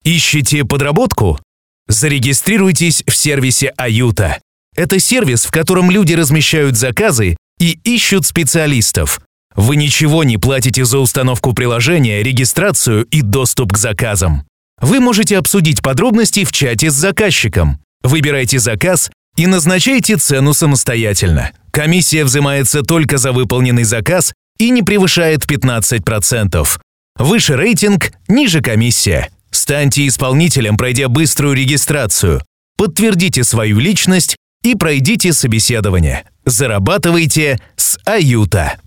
Ищете подработку? Зарегистрируйтесь в сервисе Аюта. Это сервис, в котором люди размещают заказы и ищут специалистов. Вы ничего не платите за установку приложения, регистрацию и доступ к заказам. Вы можете обсудить подробности в чате с заказчиком. Выбирайте заказ и назначайте цену самостоятельно. Комиссия взимается только за выполненный заказ и не превышает 15%. Выше рейтинг, ниже комиссия. Станьте исполнителем, пройдя быструю регистрацию. Подтвердите свою личность и пройдите собеседование. Зарабатывайте с Аюта.